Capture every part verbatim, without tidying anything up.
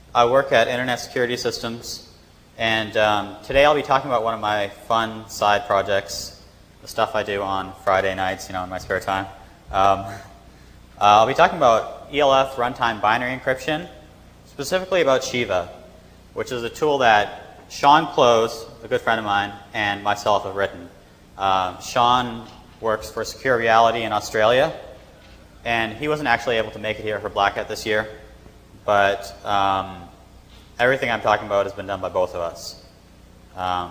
I work at Internet Security Systems, and um, today I'll be talking about one of my fun side projects, the stuff I do on Friday nights, you know, in my spare time. Um, uh, I'll be talking about E L F runtime binary encryption, specifically about Shiva, which is a tool that Sean Close, a good friend of mine, and myself have written. Uh, Sean works for Secure Reality in Australia, and he wasn't actually able to make it here for Black Hat this year, but um, everything I'm talking about has been done by both of us. Um,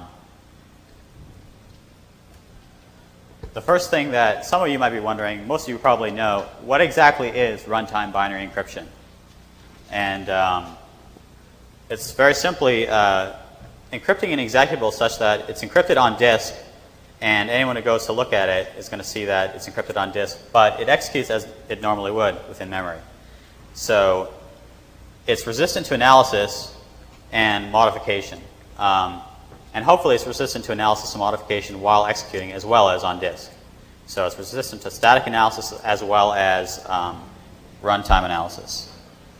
the first thing that some of you might be wondering, most of you probably know, what exactly is runtime binary encryption? And um, it's very simply uh, encrypting an executable such that it's encrypted on disk, and anyone who goes to look at it is going to see that it's encrypted on disk, but it executes as it normally would within memory. So it's resistant to analysis and modification. Um, and hopefully it's resistant to analysis and modification while executing as well as on disk. So it's resistant to static analysis as well as um, runtime analysis.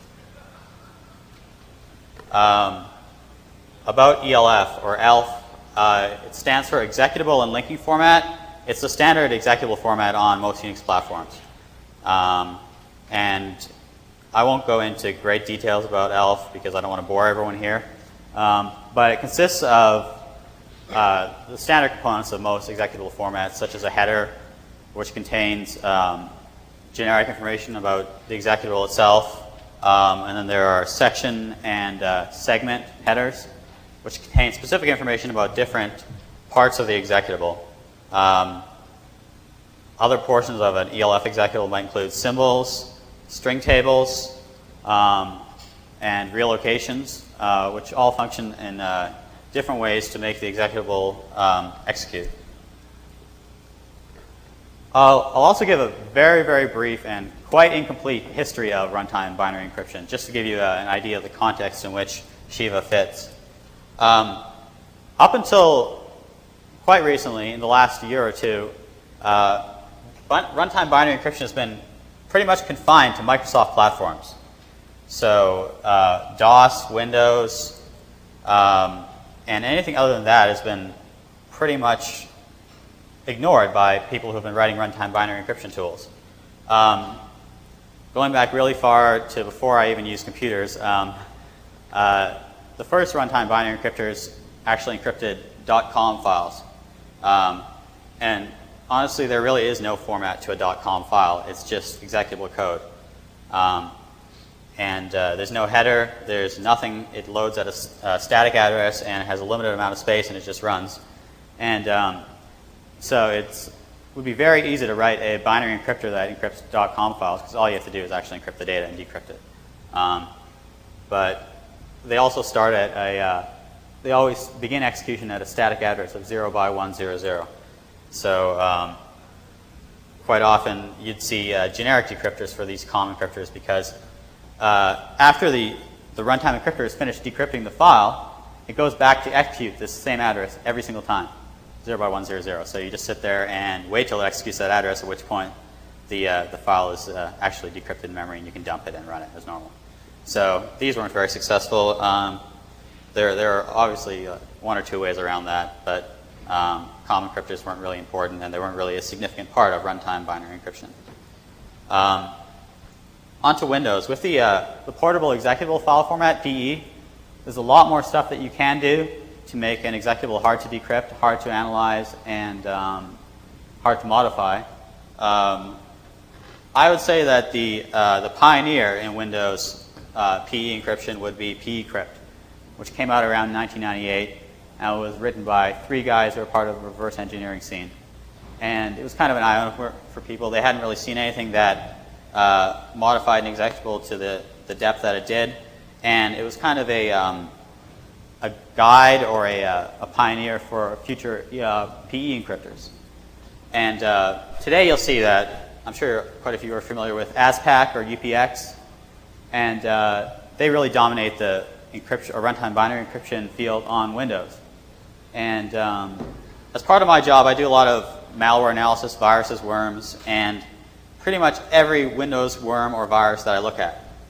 Um, about E L F, or E L F, uh, it stands for Executable and Linking Format. It's the standard executable format on most Unix platforms. Um, and I won't go into great details about E L F because I don't want to bore everyone here. Um, but it consists of uh, the standard components of most executable formats, such as a header, which contains um, generic information about the executable itself. Um, and then there are section and uh, segment headers, which contain specific information about different parts of the executable. Um, other portions of an E L F executable might include symbols, string tables, um, and relocations, uh, which all function in uh, different ways to make the executable um, execute. I'll, I'll also give a very, very brief and quite incomplete history of runtime binary encryption, just to give you uh, an idea of the context in which Shiva fits. Um, up until quite recently, in the last year or two, uh, runtime binary encryption has been pretty much confined to Microsoft platforms. So uh, DOS, Windows, um, and anything other than that has been pretty much ignored by people who have been writing runtime binary encryption tools. Um, going back really far to before I even used computers, um, uh, the first runtime binary encryptors actually encrypted .com files. Um, and honestly, there really is no format to a .com file. It's just executable code. Um, and uh, there's no header. There's nothing. It loads at a, a static address and it has a limited amount of space and it just runs. And um, so it's, it would be very easy to write a binary encryptor that encrypts .com files because all you have to do is actually encrypt the data and decrypt it. Um, but they also start at a, uh, they always begin execution at a static address of zero by one zero zero. So um, quite often you'd see uh, generic decryptors for these common encryptors because uh, after the, the runtime encryptor is finished decrypting the file, it goes back to execute this same address every single time, zero by one zero zero. So you just sit there and wait till it executes that address, at which point the, uh, the file is uh, actually decrypted in memory and you can dump it and run it as normal. So these weren't very successful. Um, there, there are obviously uh, one or two ways around that, but um, common encryptors weren't really important and they weren't really a significant part of runtime binary encryption. Um, onto Windows. With the, uh, the portable executable file format, P E, there's a lot more stuff that you can do to make an executable hard to decrypt, hard to analyze, and um, hard to modify. Um, I would say that the, uh, the pioneer in Windows Uh, P E encryption would be pecrypt, which came out around nineteen ninety-eight and was written by three guys who were part of the reverse engineering scene. And it was kind of an eye-opener for people. They hadn't really seen anything that uh, modified an executable to the, the depth that it did. And it was kind of a, um, a guide or a, uh, a pioneer for future uh, P E encryptors. And uh, today you'll see that, I'm sure quite a few are familiar with ASPAC or U P X. And uh, they really dominate the encryption or runtime binary encryption field on Windows. And um, as part of my job, I do a lot of malware analysis, viruses, worms, and pretty much every Windows worm or virus that I look at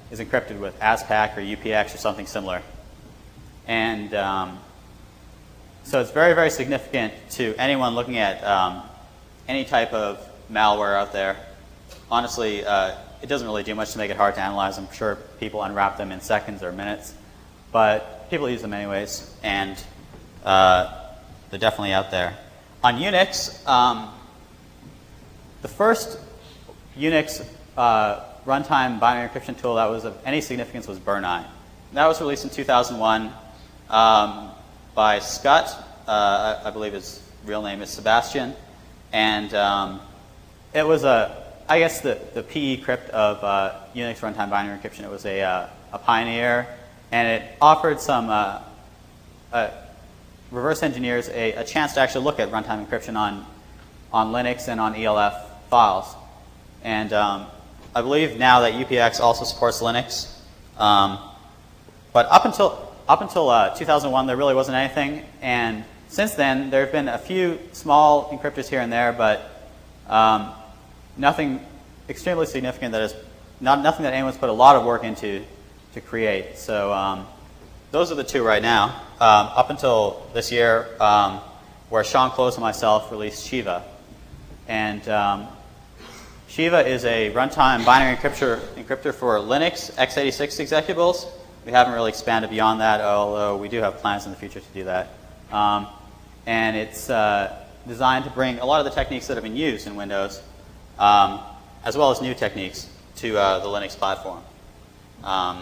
is encrypted with ASPAC or U P X or something similar. And um, so it's very, very significant to anyone looking at um, any type of malware out there. Honestly, uh, it doesn't really do much to make it hard to analyze. I'm sure people unwrap them in seconds or minutes, but people use them anyways, and uh, they're definitely out there. On Unix, um, the first Unix uh, runtime binary encryption tool that was of any significance was Bernai. That was released in two thousand one um, by Scott. Uh, I, I believe his real name is Sebastian, and um, it was a, I guess the, the P E crypt of uh, Unix runtime binary encryption. It was a, uh, a pioneer, and it offered some uh, uh, reverse engineers a, a chance to actually look at runtime encryption on, on Linux and on E L F files. And um, I believe now that U P X also supports Linux. Um, but up until, up until uh, two thousand one, there really wasn't anything. And since then, there have been a few small encryptors here and there, but um, nothing extremely significant that is, not, nothing that anyone's put a lot of work into to create. So um, those are the two right now. Um, up until this year, um, where Sean Close and myself released Shiva. And um, Shiva is a runtime binary encryptor, encryptor for Linux x eighty-six executables. We haven't really expanded beyond that, although we do have plans in the future to do that. Um, and it's uh, designed to bring a lot of the techniques that have been used in Windows, um, as well as new techniques, to uh, the Linux platform. Um,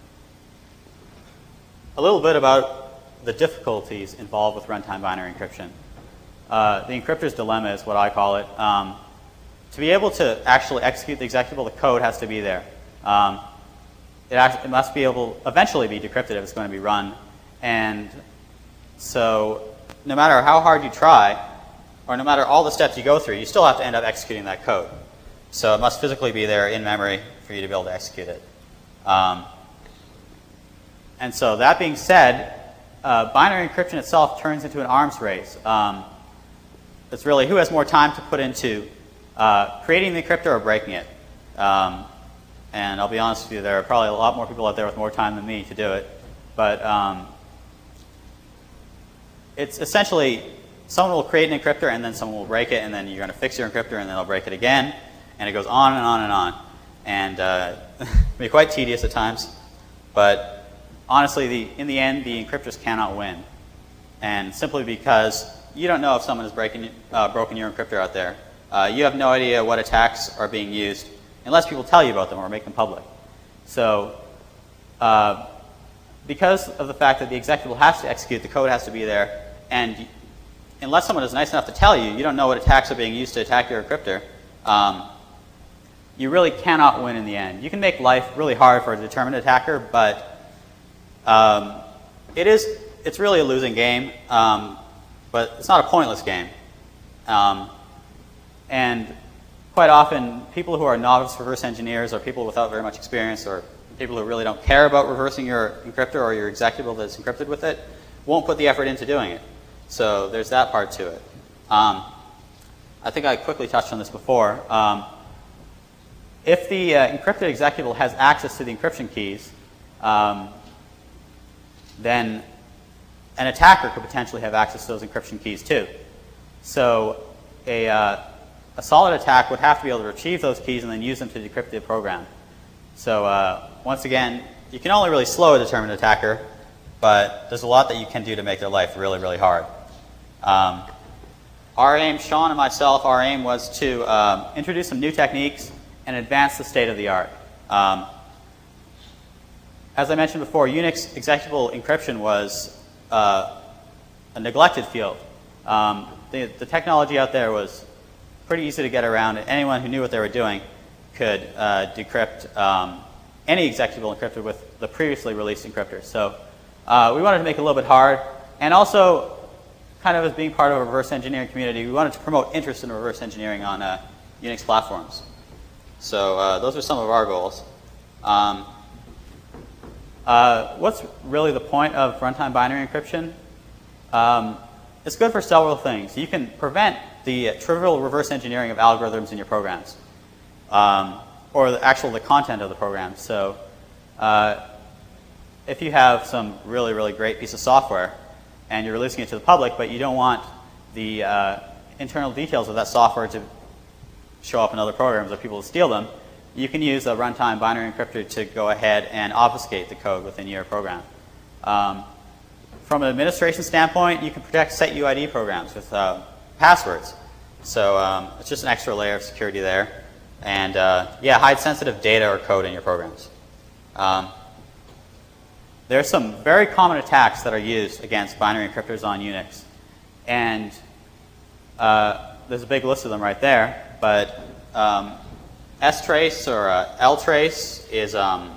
a little bit about the difficulties involved with runtime binary encryption. Uh, the encryptor's dilemma is what I call it. Um, to be able to actually execute the executable, the code has to be there. Um, it, act it must be able eventually be decrypted if it's going to be run. And so no matter how hard you try, or no matter all the steps you go through, you still have to end up executing that code. So it must physically be there in memory for you to be able to execute it. Um, and so that being said, uh, binary encryption itself turns into an arms race. Um, it's really who has more time to put into uh, creating the encryptor or breaking it. Um, and I'll be honest with you, there are probably a lot more people out there with more time than me to do it. But um, it's essentially someone will create an encryptor and then someone will break it, and then you're going to fix your encryptor and then they'll break it again. And it goes on and on and on. And uh, it can be quite tedious at times. But honestly, the, in the end, the encryptors cannot win. And simply because you don't know if someone has breaking, uh, broken your encryptor out there. Uh, you have no idea what attacks are being used unless people tell you about them or make them public. So uh, because of the fact that the executable has to execute, the code has to be there, and unless someone is nice enough to tell you, you don't know what attacks are being used to attack your encryptor, um, you really cannot win in the end. You can make life really hard for a determined attacker, but um, it is, it's really a losing game, um, but it's not a pointless game. Um, and quite often, people who are novice reverse engineers or people without very much experience or people who really don't care about reversing your encryptor or your executable that's encrypted with it won't put the effort into doing it. So there's that part to it. Um, I think I quickly touched on this before. Um, if the uh, encrypted executable has access to the encryption keys, um, then an attacker could potentially have access to those encryption keys too. So a, uh, a solid attack would have to be able to retrieve those keys and then use them to decrypt the program. So uh, once again, you can only really slow a determined attacker, but there's a lot that you can do to make their life really, really hard. Um, our aim, Sean and myself, our aim was to um, introduce some new techniques and advance the state of the art. Um, as I mentioned before, Unix executable encryption was uh, a neglected field. Um, the, the technology out there was pretty easy to get around, and anyone who knew what they were doing could uh, decrypt um, any executable encrypted with the previously released encryptors. So uh, we wanted to make it a little bit hard, and also kind of as being part of a reverse engineering community, we wanted to promote interest in reverse engineering on uh, Unix platforms. So uh, those are some of our goals. Um, uh, what's really the point of runtime binary encryption? Um, it's good for several things. You can prevent the uh, trivial reverse engineering of algorithms in your programs, um, or the actual the content of the program. So uh, if you have some really, really great piece of software and you're releasing it to the public, but you don't want the uh, internal details of that software to show up in other programs or people to steal them, you can use a runtime binary encryptor to go ahead and obfuscate the code within your program. Um, from an administration standpoint, you can protect set U I D programs with uh, passwords. So um, it's just an extra layer of security there. And uh, yeah, hide sensitive data or code in your programs. Um, there are some very common attacks that are used against binary encryptors on Unix. And uh, there's a big list of them right there. But um, strace or uh, ltrace is, um,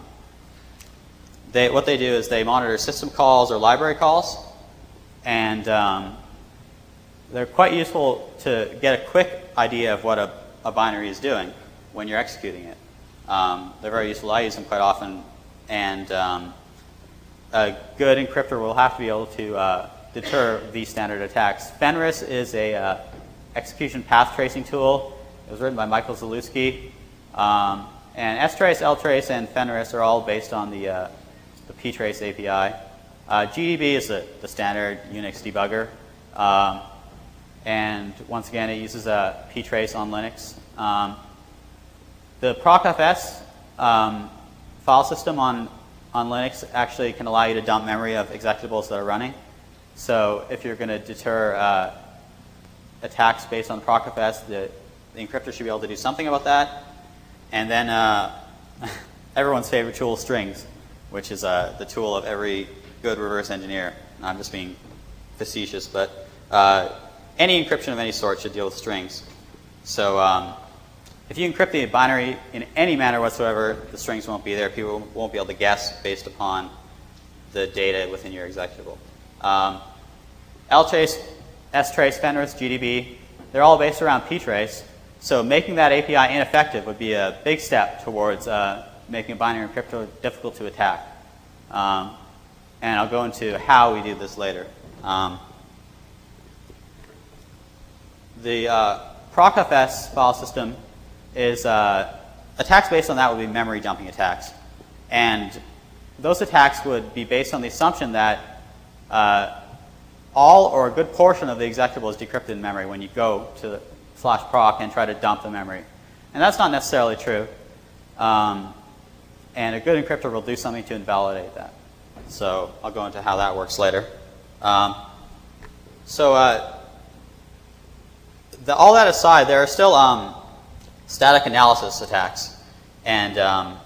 they, what they do is they monitor system calls or library calls. And um, they're quite useful to get a quick idea of what a, a binary is doing when you're executing it. Um, they're very useful. I use them quite often. And um, a good encryptor will have to be able to uh, deter these standard attacks. Fenris is a uh, execution path tracing tool. It was written by Michael Zalewski. Um, and strace, ltrace, and Fenris are all based on the, uh, the ptrace A P I. Uh, G D B is the, the standard Unix debugger. Um, and once again, it uses a ptrace on Linux. Um, the procfs um, file system on, on Linux actually can allow you to dump memory of executables that are running. So if you're going to deter uh, attacks based on procfs, the, the encryptor should be able to do something about that. And then uh, everyone's favorite tool, strings, which is uh, the tool of every good reverse engineer. I'm just being facetious, but uh, any encryption of any sort should deal with strings. So um, if you encrypt the binary in any manner whatsoever, the strings won't be there. People won't be able to guess based upon the data within your executable. Um, ltrace, strace, Fenris, G D B, they're all based around ptrace. So making that A P I ineffective would be a big step towards uh, making a binary encryptor difficult to attack. Um, and I'll go into how we do this later. Um, the uh, procfs file system is uh, attacks based on that would be memory dumping attacks. And those attacks would be based on the assumption that uh, all or a good portion of the executable is decrypted in memory when you go to the slash proc and try to dump the memory. And that's not necessarily true. Um, and a good encryptor will do something to invalidate that. So I'll go into how that works later. Um, so uh, the, all that aside, there are still um, static analysis attacks. And um,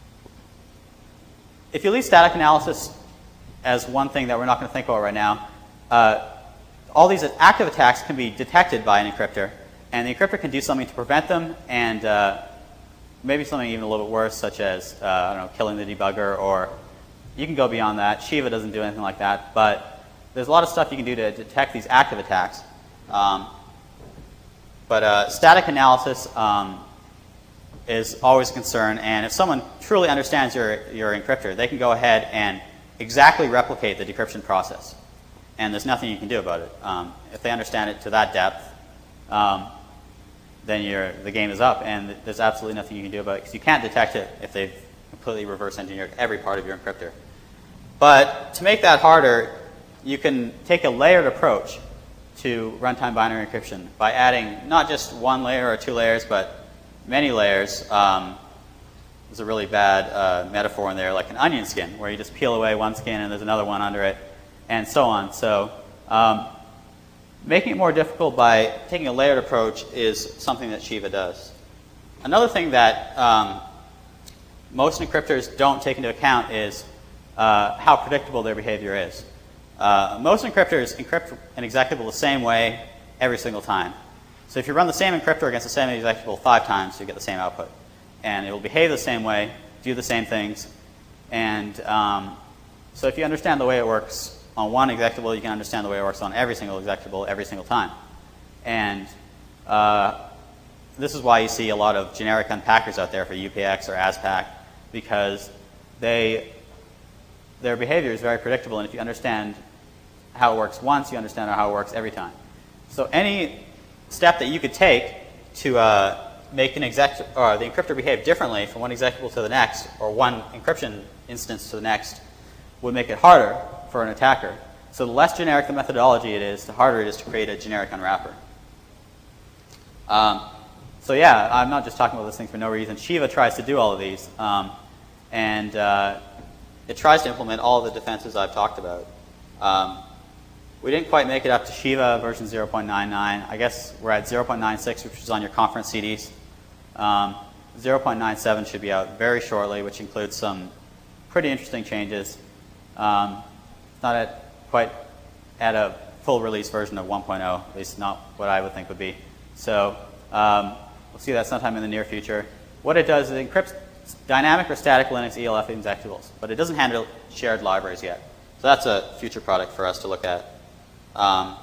if you leave static analysis as one thing that we're not going to think about right now, uh, all these active attacks can be detected by an encryptor. And the encryptor can do something to prevent them, and uh, maybe something even a little bit worse, such as uh, I don't know, killing the debugger, or you can go beyond that. Shiva doesn't do anything like that, but there's a lot of stuff you can do to detect these active attacks. Um, but uh, static analysis um, is always a concern, and if someone truly understands your, your encryptor, they can go ahead and exactly replicate the decryption process. And there's nothing you can do about it. Um, if they understand it to that depth, um, then you're, the game is up, and there's absolutely nothing you can do about it, because you can't detect it if they've completely reverse engineered every part of your encryptor. But to make that harder, you can take a layered approach to runtime binary encryption by adding not just one layer or two layers, but many layers. Um, there's a really bad uh, metaphor in there, like an onion skin, where you just peel away one skin and there's another one under it, and so on. So um, making it more difficult by taking a layered approach is something that Shiva does. Another thing that um, most encryptors don't take into account is uh, how predictable their behavior is. Uh, most encryptors encrypt an executable the same way every single time. So if you run the same encryptor against the same executable five times, you get the same output. And it will behave the same way, do the same things. And um, so if you understand the way it works on one executable, you can understand the way it works on every single executable every single time. And uh, this is why you see a lot of generic unpackers out there for U P X or ASPAC, because they, their behavior is very predictable, and if you understand how it works once, you understand how it works every time. So any step that you could take to uh, make an exec or the encryptor behave differently from one executable to the next, or one encryption instance to the next, would make it harder for an attacker. So the less generic the methodology it is, the harder it is to create a generic unwrapper. Um, so yeah, I'm not just talking about this thing for no reason. Shiva tries to do all of these, um, and uh, it tries to implement all of the defenses I've talked about. Um, we didn't quite make it up to Shiva version zero point nine nine. I guess we're at zero point nine six, which is on your conference C Ds. Um, zero point nine seven should be out very shortly, which includes some pretty interesting changes. Um, it's not at quite at a full release version of one point oh, at least not what I would think would be. So um, we'll see that sometime in the near future. What it does is it encrypts dynamic or static Linux E L F executables, but it doesn't handle shared libraries yet. So that's a future product for us to look at. Um,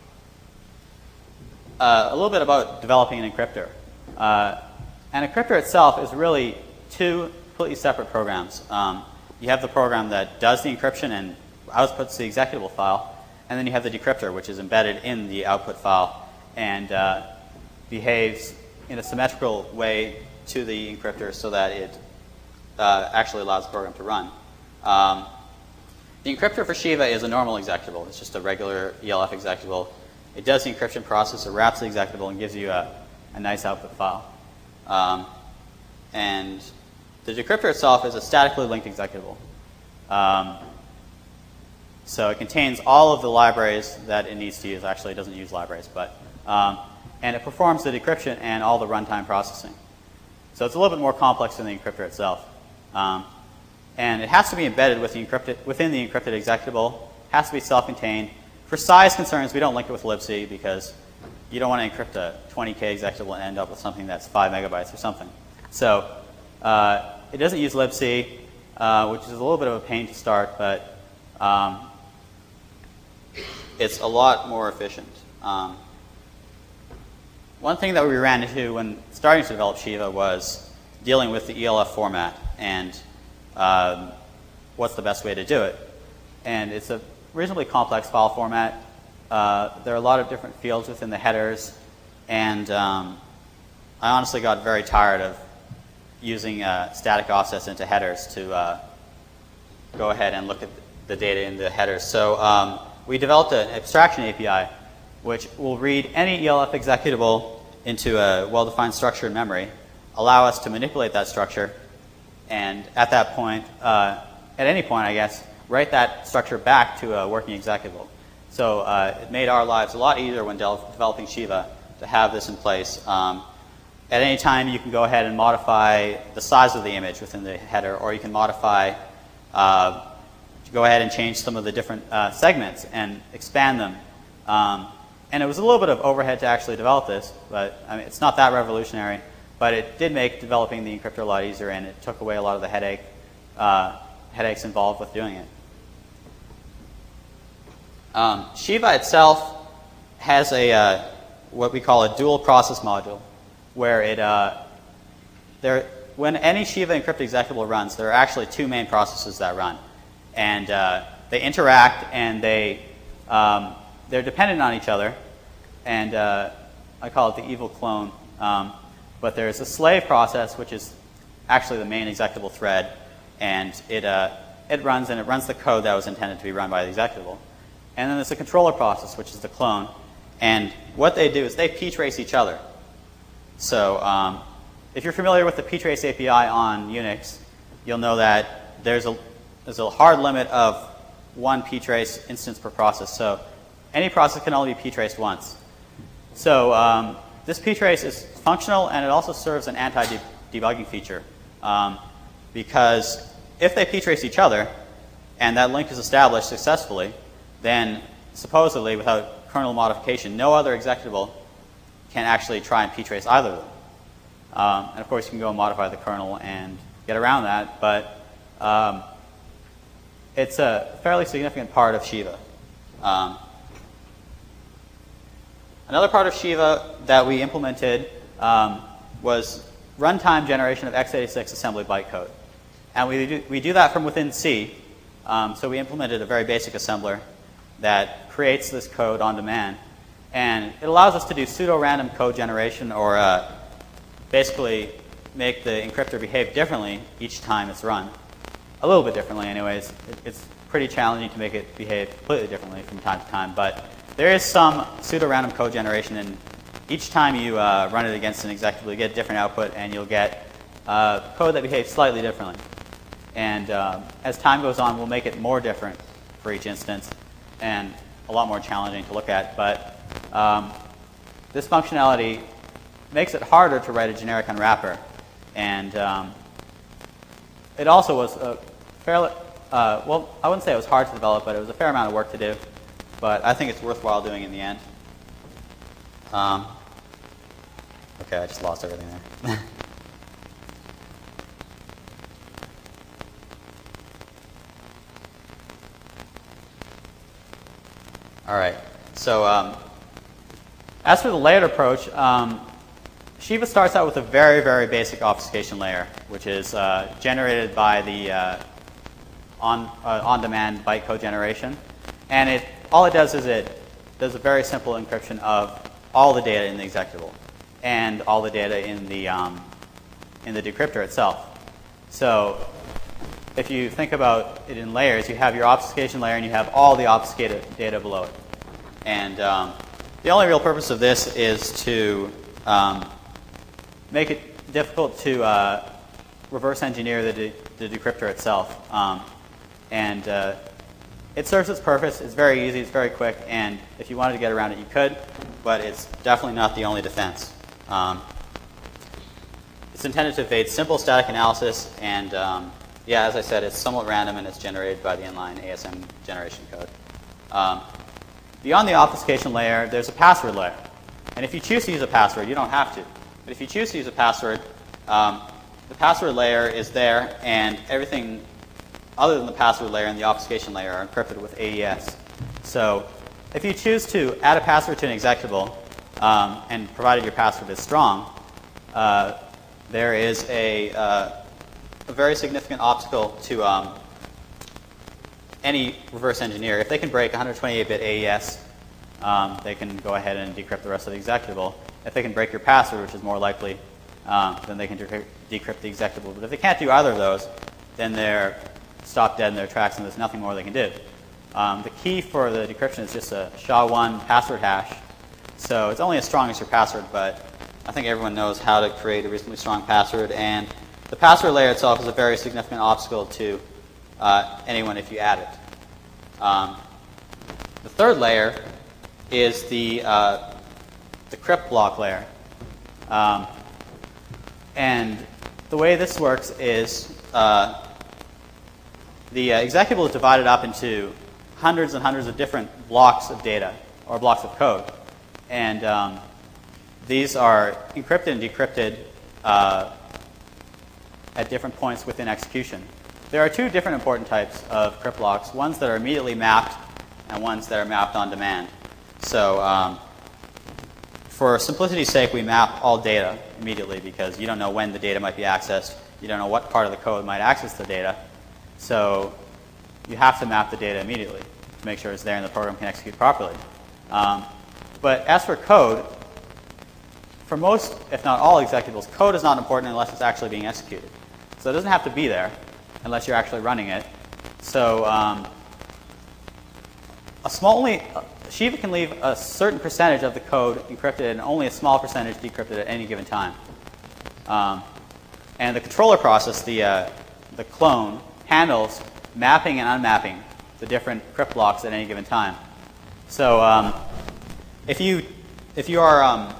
uh, a little bit about developing an encryptor. Uh, an encryptor itself is really two completely separate programs. Um, you have the program that does the encryption and outputs the executable file, and then you have the decryptor, which is embedded in the output file and uh, behaves in a symmetrical way to the encryptor so that it uh, actually allows the program to run. Um, the encryptor for Shiva is a normal executable. It's just a regular E L F executable. It does the encryption process, it wraps the executable, and gives you a, a nice output file. Um, and the decryptor itself is a statically linked executable. Um, so it contains all of the libraries that it needs to use. Actually, it doesn't use libraries, but um, and it performs the decryption and all the runtime processing. So it's a little bit more complex than the encryptor itself. Um, and it has to be embedded with the encrypted, within the encrypted executable. It has to be self-contained. For size concerns, we don't link it with libc because you don't want to encrypt a twenty K executable and end up with something that's five megabytes or something. So uh, it doesn't use libc, uh, which is a little bit of a pain to start, but um, it's a lot more efficient. Um, one thing that we ran into when starting to develop Shiva was dealing with the E L F format and um, what's the best way to do it. And it's a reasonably complex file format. Uh, there are a lot of different fields within the headers, and um, I honestly got very tired of using uh, static offsets into headers to uh, go ahead and look at the data in the headers. So um, we developed an abstraction A P I which will read any E L F executable into a well-defined structure in memory, allow us to manipulate that structure, and at that point, uh, at any point, I guess, write that structure back to a working executable. So uh, it made our lives a lot easier when de developing Shiva to have this in place. Um, at any time, you can go ahead and modify the size of the image within the header, or you can modify, uh, go ahead and change some of the different uh, segments and expand them. Um, and it was a little bit of overhead to actually develop this, but I mean, it's not that revolutionary. But it did make developing the encryptor a lot easier, and it took away a lot of the headache, uh, headaches involved with doing it. Um, Shiva itself has a uh, what we call a dual process module, where it uh, there when any Shiva encrypted executable runs, there are actually two main processes that run, and uh, they interact and they um, they're dependent on each other, and uh, I call it the evil clone. Um, but there's a slave process, which is actually the main executable thread, and it uh, it runs and it runs the code that was intended to be run by the executable. And then there's a controller process, which is the clone. And what they do is they ptrace each other. So um, if you're familiar with the ptrace A P I on Unix, you'll know that there's a, there's a hard limit of one ptrace instance per process. So any process can only be ptraced once. So um, this ptrace is functional, and it also serves an anti-debugging feature. Um, because if they ptrace each other, and that link is established successfully, then supposedly, without kernel modification, no other executable can actually try and ptrace either of them. Um, and of course, you can go and modify the kernel and get around that, but um, it's a fairly significant part of Shiva. Um, another part of Shiva that we implemented um, was runtime generation of x eighty-six assembly bytecode. And we do, we do that from within C. Um, so we implemented a very basic assembler that creates this code on demand. And it allows us to do pseudo-random code generation, or uh, basically make the encryptor behave differently each time it's run. A little bit differently anyways. It, it's pretty challenging to make it behave completely differently from time to time, but there is some pseudo-random code generation, and each time you uh, run it against an executable, you get a different output, and you'll get uh, code that behaves slightly differently. And uh, as time goes on, we'll make it more different for each instance, and a lot more challenging to look at. But um, this functionality makes it harder to write a generic unwrapper. And um, it also was a fairly, uh, well, I wouldn't say it was hard to develop, but it was a fair amount of work to do. But I think it's worthwhile doing in the end. Um, okay, I just lost everything there. All right. So um, as for the layered approach, um, Shiva starts out with a very, very basic obfuscation layer, which is uh, generated by the uh, on, uh, on-demand bytecode generation. And it, all it does is it does a very simple encryption of all the data in the executable and all the data in the, um, in the decryptor itself. So if you think about it in layers, you have your obfuscation layer and you have all the obfuscated data below it. And um, the only real purpose of this is to um, make it difficult to uh, reverse engineer the, de the decryptor itself. Um, and uh, it serves its purpose. It's very easy. It's very quick. And if you wanted to get around it, you could. But it's definitely not the only defense. Um, it's intended to evade simple static analysis. And um, yeah, as I said, it's somewhat random, and it's generated by the inline A S M generation code. Um, beyond the obfuscation layer, there's a password layer. And if you choose to use a password, you don't have to. But if you choose to use a password, um, the password layer is there, and everything other than the password layer and the obfuscation layer are encrypted with A E S. So if you choose to add a password to an executable, um, and provided your password is strong, uh, there is a, uh, a very significant obstacle to um, any reverse engineer. If they can break one twenty-eight bit A E S, um, they can go ahead and decrypt the rest of the executable. If they can break your password, which is more likely, um, then they can decrypt, decrypt the executable. But if they can't do either of those, then they're stopped dead in their tracks, and there's nothing more they can do. Um, the key for the decryption is just a S H A one password hash. So it's only as strong as your password, but I think everyone knows how to create a reasonably strong password. And the password layer itself is a very significant obstacle to uh, anyone if you add it. Um, the third layer is the, uh, the crypt block layer. Um, and the way this works is uh, the uh, executable is divided up into hundreds and hundreds of different blocks of data or blocks of code. And um, these are encrypted and decrypted uh, at different points within execution. There are two different important types of crypt blocks, ones that are immediately mapped and ones that are mapped on demand. So um, for simplicity's sake, we map all data immediately because you don't know when the data might be accessed. You don't know what part of the code might access the data. So you have to map the data immediately to make sure it's there and the program can execute properly. Um, but as for code, for most, if not all executables, code is not important unless it's actually being executed. So it doesn't have to be there unless you're actually running it. So um, a small only, uh, Shiva can leave a certain percentage of the code encrypted and only a small percentage decrypted at any given time. Um, and the controller process, the, uh, the clone, handles mapping and unmapping the different crypt blocks at any given time. So um, if you if you are um,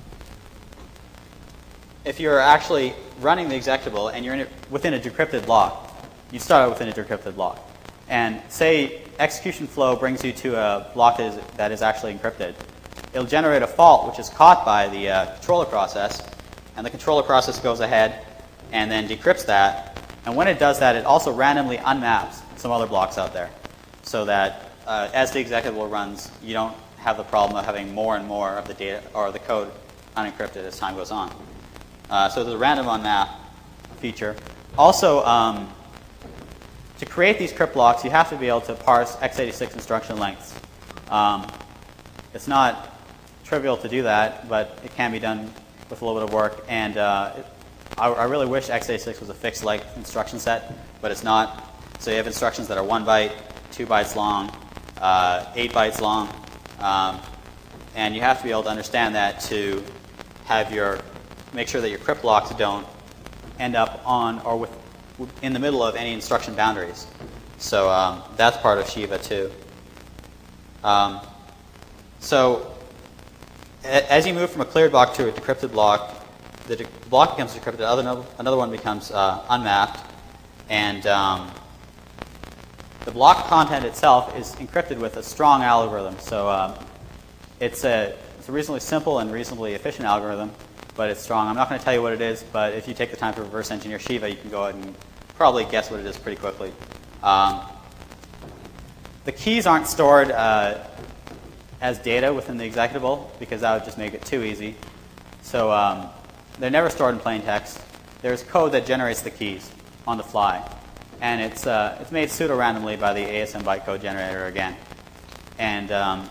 if you're actually running the executable and you're in a, within a decrypted block, you start out within a decrypted block. And say execution flow brings you to a block that is, that is actually encrypted. It'll generate a fault which is caught by the uh, controller process, and the controller process goes ahead and then decrypts that. And when it does that, it also randomly unmaps some other blocks out there, so that uh, as the executable runs, you don't have the problem of having more and more of the data or the code unencrypted as time goes on. Uh, so there's a random unmap feature. Also, um, to create these crypt blocks, you have to be able to parse x eighty-six instruction lengths. Um, it's not trivial to do that, but it can be done with a little bit of work. And uh, it, I, I really wish x eighty-six was a fixed length instruction set, but it's not. So you have instructions that are one byte, two bytes long, uh, eight bytes long, um, and you have to be able to understand that to have your make sure that your crypt blocks don't end up on or with in the middle of any instruction boundaries. So um, that's part of Shiva too. Um, so a as you move from a cleared block to a decrypted block, the de block becomes decrypted, other, another one becomes uh, unmapped, and um, the block content itself is encrypted with a strong algorithm. So um, it's, a, it's a reasonably simple and reasonably efficient algorithm, but it's strong. I'm not going to tell you what it is, but if you take the time to reverse engineer Shiva, you can go ahead and probably guess what it is pretty quickly. Um, the keys aren't stored uh, as data within the executable, because that would just make it too easy. So um, they're never stored in plain text. There's code that generates the keys on the fly. And it's, uh, it's made pseudo-randomly by the A S M bytecode generator again. And um,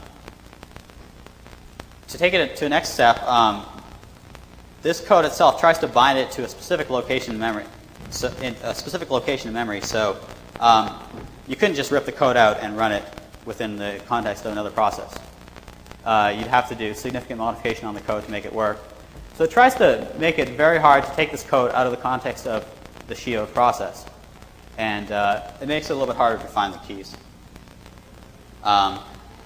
to take it to the next step, um, this code itself tries to bind it to a specific location in memory. So in a specific location in memory. So um, you couldn't just rip the code out and run it within the context of another process. Uh, you'd have to do significant modification on the code to make it work. So it tries to make it very hard to take this code out of the context of the Shiva process. And uh, it makes it a little bit harder to find the keys. Um,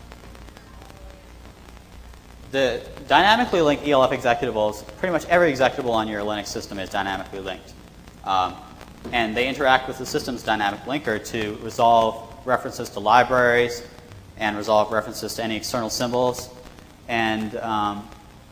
the dynamically linked E L F executables, pretty much every executable on your Linux system is dynamically linked. Um, and they interact with the system's dynamic linker to resolve references to libraries and resolve references to any external symbols. And um,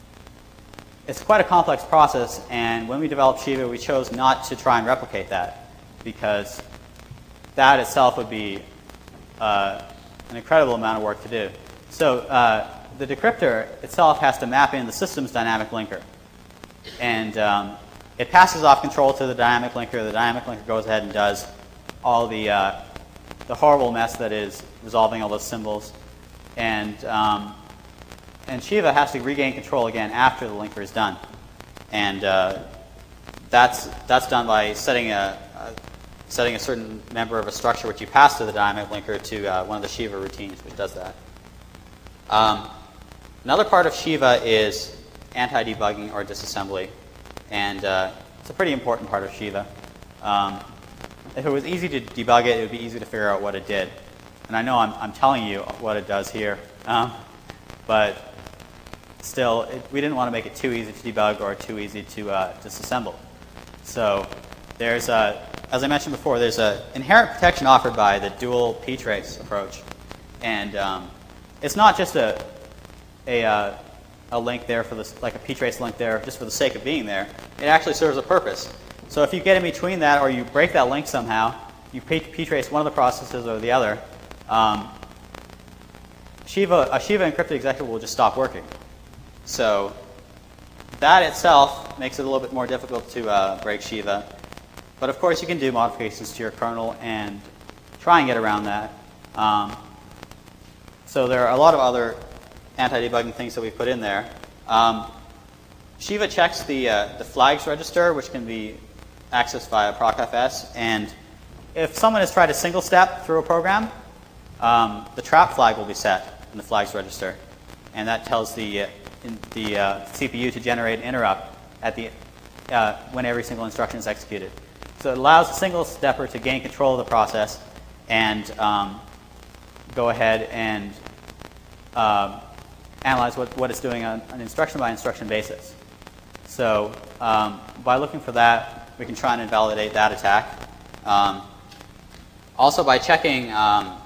it's quite a complex process, and when we developed Shiva, we chose not to try and replicate that, because that itself would be uh, an incredible amount of work to do. So uh, the decryptor itself has to map in the system's dynamic linker. And um, it passes off control to the dynamic linker. The dynamic linker goes ahead and does all the, uh, the horrible mess that is resolving all those symbols. And, um, and Shiva has to regain control again after the linker is done. And uh, that's, that's done by setting a, a, setting a certain member of a structure which you pass to the dynamic linker to uh, one of the Shiva routines, which does that. Um, another part of Shiva is anti-debugging or disassembly. And uh, it's a pretty important part of Shiva. Um, if it was easy to debug it, it would be easy to figure out what it did. And I know I'm, I'm telling you what it does here. Um, but still, it, we didn't want to make it too easy to debug or too easy to uh, disassemble. So there's, a, as I mentioned before, there's an inherent protection offered by the dual ptrace approach. And um, it's not just a, a, uh, a link there for this, like a ptrace link there just for the sake of being there. It actually serves a purpose. So if you get in between that or you break that link somehow, you ptrace one of the processes or the other, um, Shiva, a Shiva encrypted executable will just stop working. So that itself makes it a little bit more difficult to uh, break Shiva. But of course, you can do modifications to your kernel and try and get around that. Um, so there are a lot of other anti-debugging things that we put in there. Um, Shiva checks the, uh, the flags register, which can be accessed via procfs. And if someone has tried a single step through a program, um, the trap flag will be set in the flags register. And that tells the, uh, in the uh, C P U to generate an interrupt at the, uh, when every single instruction is executed. So it allows a single stepper to gain control of the process and um, go ahead and uh, analyze what, what it's doing on an instruction by instruction basis. So um, by looking for that, we can try and invalidate that attack. Um, also, by checking um,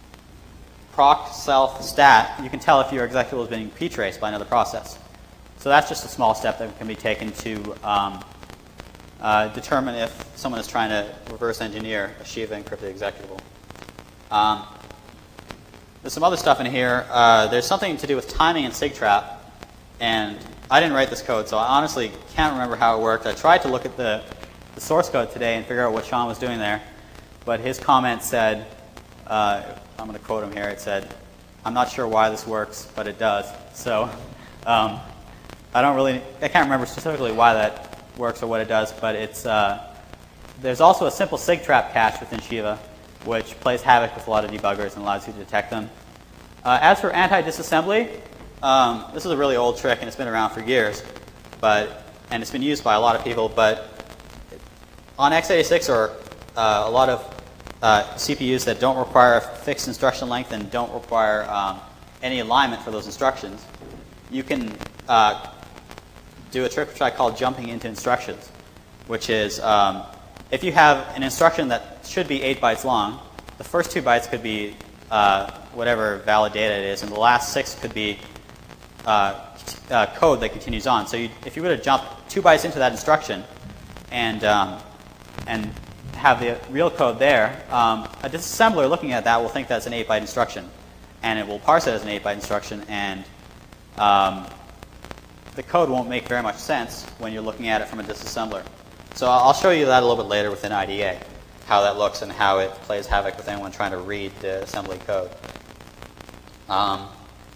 proc self stat, you can tell if your executable is being ptraced by another process. So that's just a small step that can be taken to um, uh, determine if someone is trying to reverse engineer a Shiva encrypted executable. Um, there's some other stuff in here. Uh, there's something to do with timing and sigtrap. And I didn't write this code, so I honestly can't remember how it worked. I tried to look at the, the source code today and figure out what Sean was doing there. But his comment said, uh, I'm going to quote him here, it said, "I'm not sure why this works, but it does." So um, I don't really, I can't remember specifically why that works or what it does, but it's, uh, there's also a simple sig trap cache within Shiva, which plays havoc with a lot of debuggers and allows you to detect them. Uh, as for anti-disassembly, um, this is a really old trick and it's been around for years, but, and it's been used by a lot of people, but on x eighty-six or uh, a lot of uh, C P Us that don't require a fixed instruction length and don't require um, any alignment for those instructions, you can uh, do a trick which I call jumping into instructions, which is um, if you have an instruction that should be eight bytes long, the first two bytes could be uh, whatever valid data it is, and the last six could be uh, uh, code that continues on. So you, if you were to jump two bytes into that instruction and um, and have the real code there, um, a disassembler looking at that will think that's an eight byte instruction, and it will parse it as an eight byte instruction, and um, the code won't make very much sense when you're looking at it from a disassembler. So I'll show you that a little bit later within I D A, how that looks and how it plays havoc with anyone trying to read the assembly code. Um,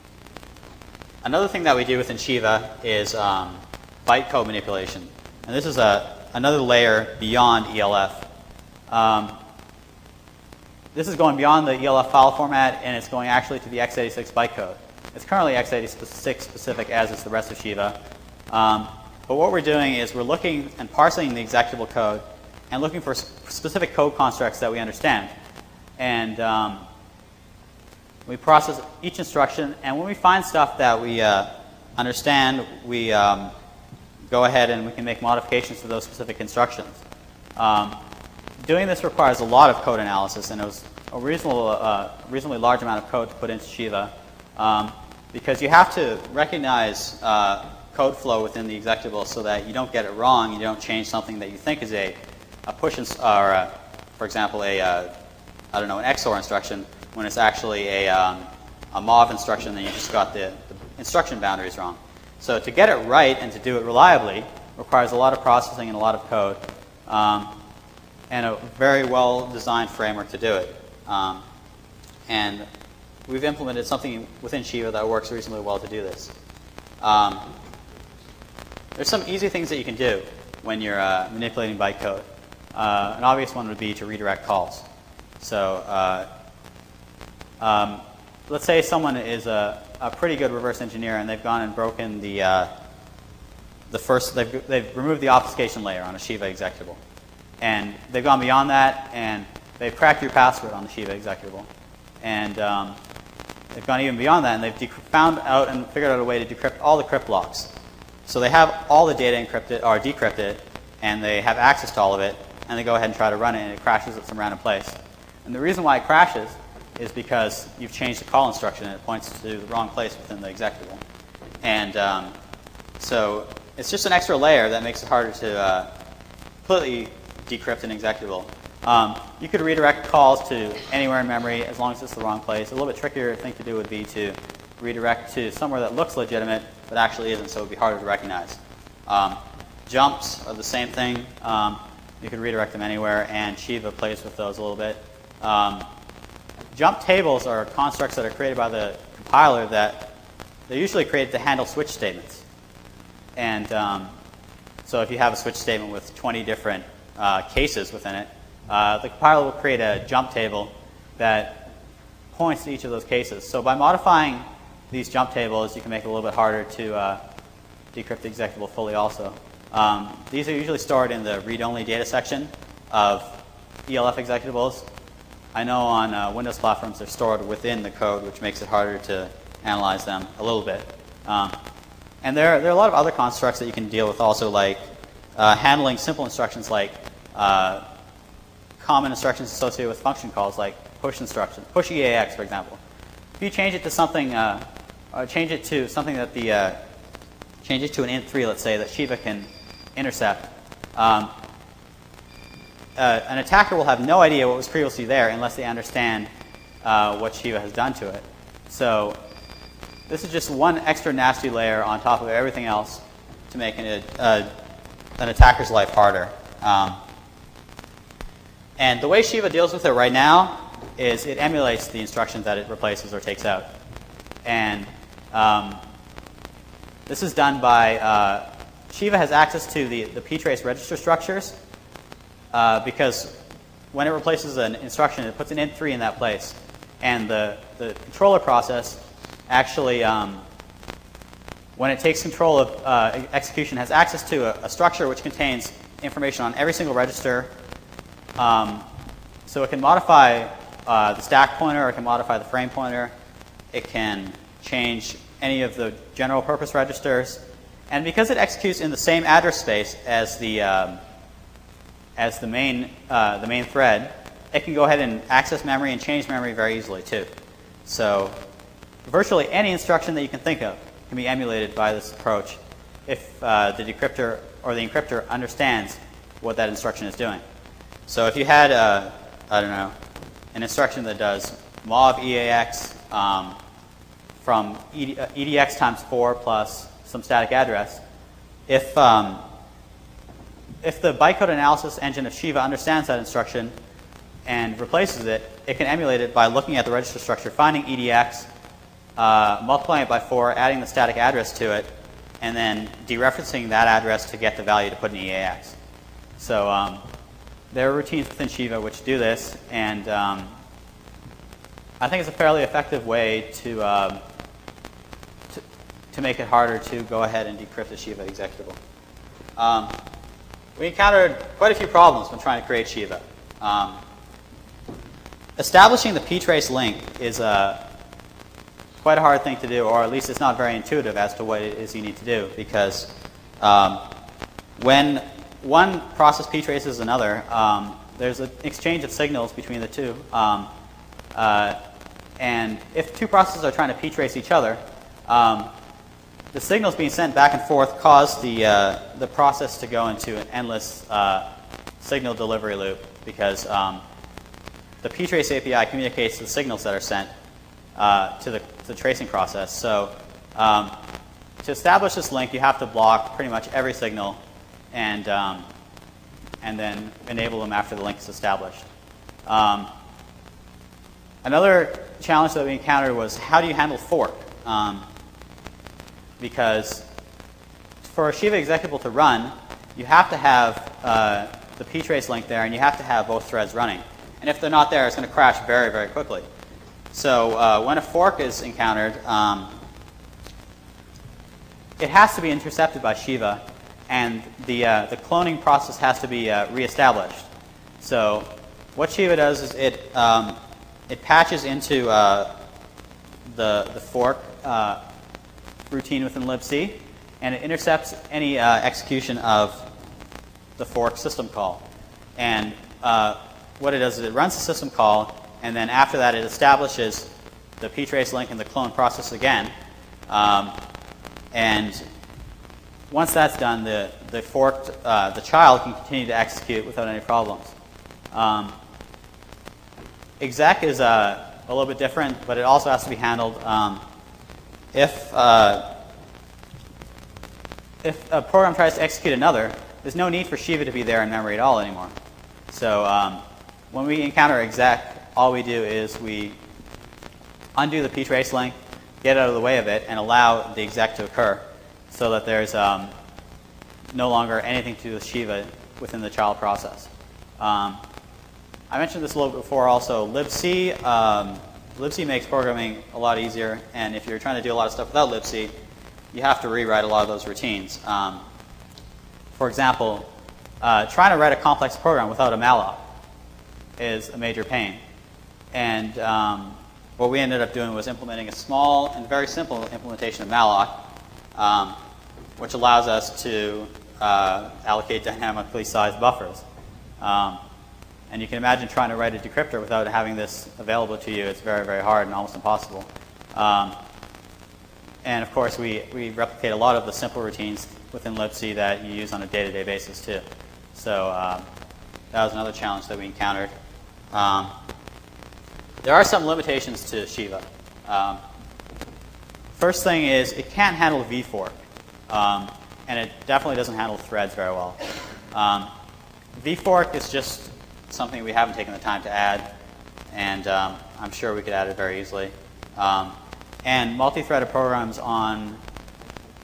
another thing that we do within Shiva is um, bytecode manipulation. And this is a, another layer beyond E L F. Um, this is going beyond the E L F file format, and it's going actually to the x eighty-six bytecode. It's currently x eighty-six specific, as is the rest of Shiva. Um, but what we're doing is we're looking and parsing the executable code and looking for sp specific code constructs that we understand. And um, we process each instruction, and when we find stuff that we uh, understand, we um, go ahead and we can make modifications to those specific instructions. Um, doing this requires a lot of code analysis, and it was a reasonable, uh, reasonably large amount of code to put into Shiva, um, because you have to recognize uh, code flow within the executable so that you don't get it wrong, you don't change something that you think is a, a push, ins or a, for example, a, uh, I don't know, an X O R instruction, when it's actually a, um, a M O V instruction, then you just got the, the instruction boundaries wrong. So to get it right and to do it reliably requires a lot of processing and a lot of code, um, and a very well-designed framework to do it. Um, and we've implemented something within Shiva that works reasonably well to do this. Um, there's some easy things that you can do when you're uh, manipulating bytecode. Uh, an obvious one would be to redirect calls. So uh, um, let's say someone is a, a pretty good reverse engineer and they've gone and broken the, uh, the first, they've, they've removed the obfuscation layer on a Shiva executable. And they've gone beyond that, and they've cracked your password on the Shiva executable. And um, they've gone even beyond that, and they've found out and figured out a way to decrypt all the crypt blocks. So they have all the data encrypted or decrypted, and they have access to all of it, and they go ahead and try to run it, and it crashes at some random place. And the reason why it crashes is because you've changed the call instruction, and it points to the wrong place within the executable. And um, so it's just an extra layer that makes it harder to uh, completely decrypt an executable. Um, you could redirect calls to anywhere in memory as long as it's the wrong place. A little bit trickier thing to do would be to redirect to somewhere that looks legitimate but actually isn't, so it would be harder to recognize. Um, jumps are the same thing. Um, you could redirect them anywhere, and Shiva plays with those a little bit. Um, jump tables are constructs that are created by the compiler that they're usually created to handle switch statements. And um, so if you have a switch statement with twenty different uh, cases within it, uh, the compiler will create a jump table that points to each of those cases. So by modifying these jump tables, you can make it a little bit harder to uh, decrypt the executable fully also. Um, these are usually stored in the read-only data section of E L F executables. I know on uh, Windows platforms they're stored within the code, which makes it harder to analyze them a little bit. Um, and there, there are a lot of other constructs that you can deal with also, like uh, handling simple instructions like uh, common instructions associated with function calls, like push instructions, push E A X, for example. If you change it to something, uh, or change it to something that the, uh, change it to an int three, let's say, that Shiva can intercept, um, uh, an attacker will have no idea what was previously there unless they understand uh, what Shiva has done to it. So this is just one extra nasty layer on top of everything else to make an, uh, an attacker's life harder. Um, and the way Shiva deals with it right now is it emulates the instructions that it replaces or takes out. And um, This is done by, uh, Shiva has access to the, the ptrace register structures uh, because when it replaces an instruction, it puts an int three in that place. And the, the controller process actually, um, when it takes control of uh, execution, has access to a, a structure which contains information on every single register. Um, so it can modify uh, the stack pointer, it can modify the frame pointer, it can change any of the general purpose registers. And because it executes in the same address space as the, um, as the, main, uh, the main thread, it can go ahead and access memory and change memory very easily too. So virtually any instruction that you can think of can be emulated by this approach if uh, the decryptor or the encryptor understands what that instruction is doing. So if you had, uh, I don't know, an instruction that does mov E A X um, from E D, uh, E D X times four plus some static address, if, um, if the bytecode analysis engine of Shiva understands that instruction and replaces it, it can emulate it by looking at the register structure, finding E D X, uh, multiplying it by four, adding the static address to it, and then dereferencing that address to get the value to put in E A X. So um, there are routines within Shiva which do this, and um, I think it's a fairly effective way to, um, to, to make it harder to go ahead and decrypt a Shiva executable. Um, we encountered quite a few problems when trying to create Shiva. Um, establishing the ptrace link is a quite a hard thing to do, or at least it's not very intuitive as to what it is you need to do, because um, when one process ptraces another, um, there's an exchange of signals between the two. Um, uh, and if two processes are trying to ptrace each other, um, the signals being sent back and forth cause the, uh, the process to go into an endless uh, signal delivery loop, because um, the ptrace A P I communicates the signals that are sent uh, to, the, to the tracing process. So um, to establish this link, you have to block pretty much every signal and, um, and then enable them after the link is established. Um, another challenge that we encountered was how do you handle fork? Um, because for a Shiva executable to run, you have to have uh, the ptrace link there, and you have to have both threads running. And if they're not there, it's going to crash very, very quickly. So uh, when a fork is encountered, um, it has to be intercepted by Shiva, and the, uh, the cloning process has to be uh, reestablished. So what Shiva does is it, um, it patches into uh, the, the fork uh, routine within libc, and it intercepts any uh, execution of the fork system call. And uh, what it does is it runs the system call, and then after that it establishes the ptrace link in the clone process again. Um, and once that's done, the, the forked, uh, the child can continue to execute without any problems. Um, exec is uh, a little bit different, but it also has to be handled. Um, if, uh, if a program tries to execute another, there's no need for Shiva to be there in memory at all anymore. So um, when we encounter exec, all we do is we undo the ptrace link, get out of the way of it, and allow the exec to occur so that there's um, no longer anything to do with Shiva within the child process. Um, I mentioned this a little bit before also. libc, um, libc makes programming a lot easier, and if you're trying to do a lot of stuff without libc, you have to rewrite a lot of those routines. Um, for example, uh, trying to write a complex program without a malloc is a major pain. And um, what we ended up doing was implementing a small and very simple implementation of malloc, um, which allows us to uh, allocate dynamically sized buffers. Um, and you can imagine trying to write a decryptor without having this available to you. It's very, very hard and almost impossible. Um, and of course, we, we replicate a lot of the simple routines within libc that you use on a day-to-day basis too. So um, that was another challenge that we encountered. Um, there are some limitations to Shiva. Um, first thing is it can't handle vfork, um, and it definitely doesn't handle threads very well. Um, vfork is just something we haven't taken the time to add, and um, I'm sure we could add it very easily. Um, and multi-threaded programs on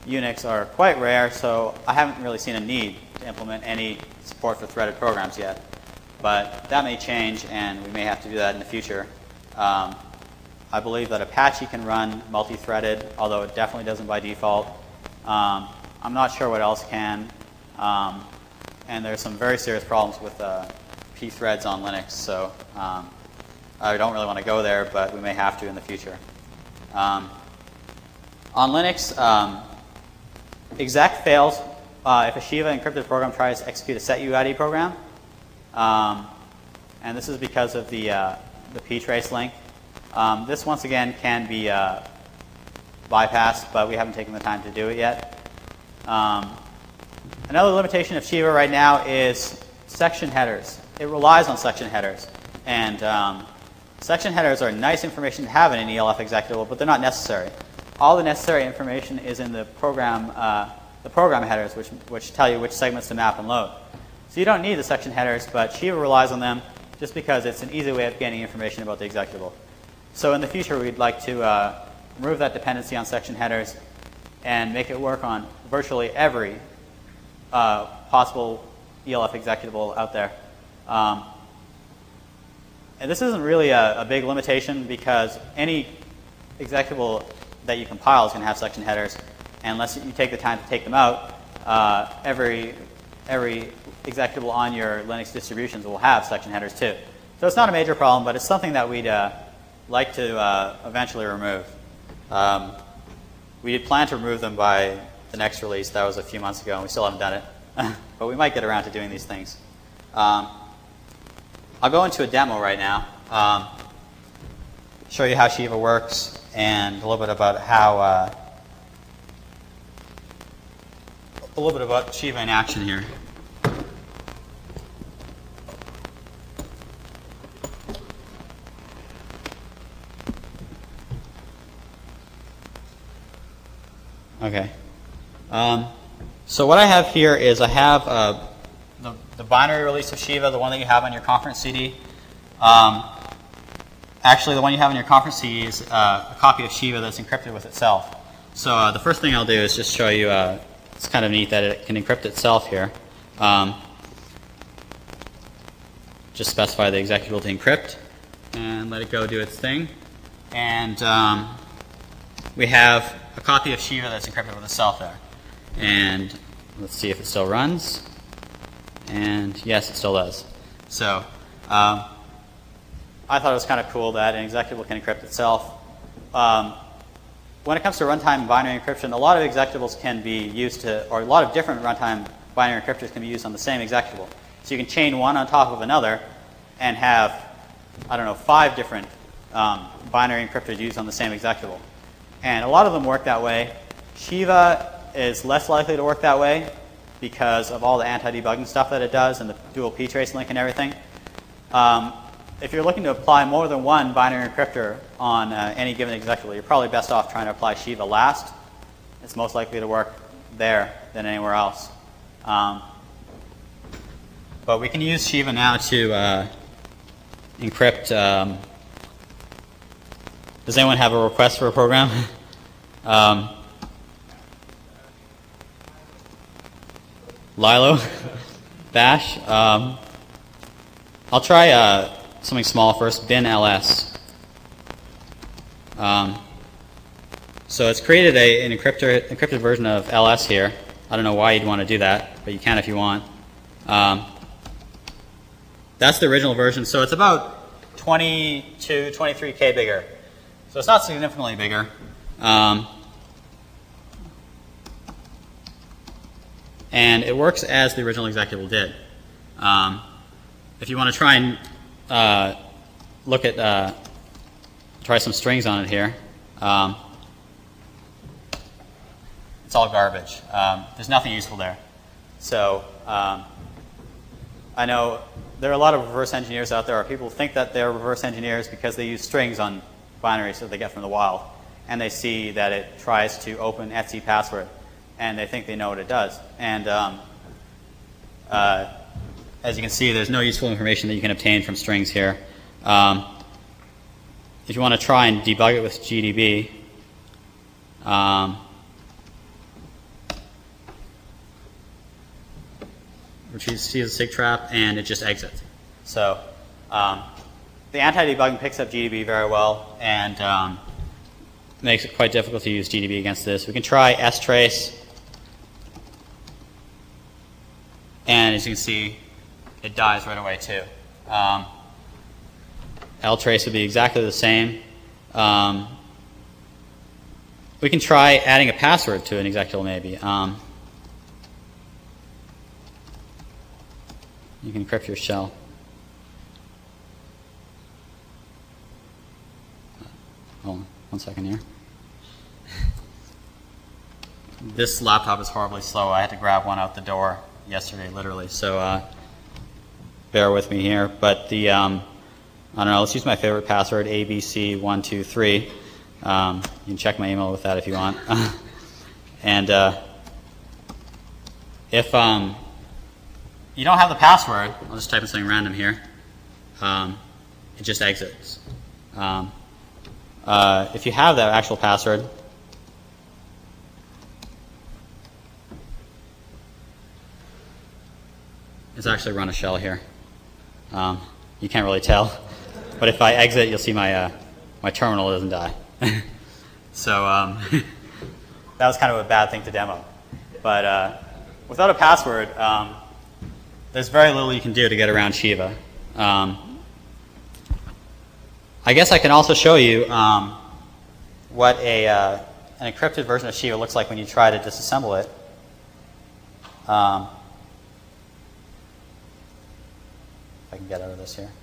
Unix are quite rare, so I haven't really seen a need to implement any support for threaded programs yet. But that may change, and we may have to do that in the future. Um, I believe that Apache can run multi-threaded, although it definitely doesn't by default. Um, I'm not sure what else can. Um, and there's some very serious problems with uh, pthreads on Linux, so um, I don't really want to go there, but we may have to in the future. Um, on Linux, um, exec fails uh, if a Shiva encrypted program tries to execute a setuid program. Um, and this is because of the, uh, the ptrace link. Um, this, once again, can be uh, bypassed, but we haven't taken the time to do it yet. Um, another limitation of Shiva right now is section headers. It relies on section headers. And um, section headers are nice information to have in an E L F executable, but they're not necessary. All the necessary information is in the program, uh, the program headers, which, which tell you which segments to map and load. So you don't need the section headers, but Shiva relies on them just because it's an easy way of gaining information about the executable. So in the future, we'd like to uh, remove that dependency on section headers and make it work on virtually every uh, possible E L F executable out there. Um, and this isn't really a, a big limitation because any executable that you compile is going to have section headers. And unless you take the time to take them out, uh, every, every executable on your Linux distributions will have section headers too. So it's not a major problem, but it's something that we'd uh, like to uh, eventually remove. Um, we had planned to remove them by the next release. That was a few months ago, and we still haven't done it. But we might get around to doing these things. Um, I'll go into a demo right now, um, show you how Shiva works, and a little bit about how, uh, a little bit about Shiva in action here. Okay. Um, so what I have here is I have uh, the, the binary release of Shiva, the one that you have on your conference C D. Um, actually, the one you have on your conference C D is uh, a copy of Shiva that's encrypted with itself. So uh, the first thing I'll do is just show you, uh, it's kind of neat that it can encrypt itself here. Um, just specify the executable to encrypt and let it go do its thing. And um, we have a copy of Shiva that's encrypted with itself there. And let's see if it still runs. And yes, it still does. So um, I thought it was kind of cool that an executable can encrypt itself. Um, when it comes to runtime binary encryption, a lot of executables can be used to, or a lot of different runtime binary encryptors can be used on the same executable. So you can chain one on top of another and have, I don't know, five different um, binary encryptors used on the same executable. And a lot of them work that way. Shiva is less likely to work that way because of all the anti-debugging stuff that it does and the dual ptrace link and everything. Um, if you're looking to apply more than one binary encryptor on uh, any given executable, you're probably best off trying to apply Shiva last. It's most likely to work there than anywhere else. Um, but we can use Shiva now to uh, encrypt. Um, does anyone have a request for a program? um, Lilo, Bash. Um, I'll try uh, something small first. Bin ls. Um, so it's created a, an encryptor, encrypted version of ls here. I don't know why you'd want to do that, but you can if you want. Um, that's the original version. So it's about twenty-two, twenty-three K bigger. So it's not significantly bigger. Um, and it works as the original executable did. Um, if you want to try and uh, look at, uh, try some strings on it here, um, it's all garbage. Um, there's nothing useful there. So um, I know there are a lot of reverse engineers out there, or people think that they're reverse engineers because they use strings on binaries that they get from the wild, and they see that it tries to open Etsy password, and they think they know what it does. And um, uh, as you can see, there's no useful information that you can obtain from strings here. Um, if you want to try and debug it with G D B, um, retrieves sees a sig trap, and it just exits. So um, the anti-debugging picks up G D B very well, and um, makes it quite difficult to use G D B against this. We can try strace, and as you can see, it dies right away too. Um, ltrace would be exactly the same. Um, we can try adding a password to an executable maybe. Um, you can encrypt your shell. Hold on one second here. This laptop is horribly slow. I had to grab one out the door yesterday, literally. So uh, bear with me here. But the, um, I don't know, let's use my favorite password, A B C one two three. Um, you can check my email with that if you want. And uh, if um, you don't have the password, I'll just type in something random here. Um, it just exits. Um, uh, if you have that actual password, it's actually run a shell here. Um, you can't really tell, but if I exit, you'll see my uh, my terminal doesn't die. So um, that was kind of a bad thing to demo. But uh, without a password, um, there's very little you can do to get around Shiva. Um, I guess I can also show you um, what a uh, an encrypted version of Shiva looks like when you try to disassemble it. Um, if I can get out of this here.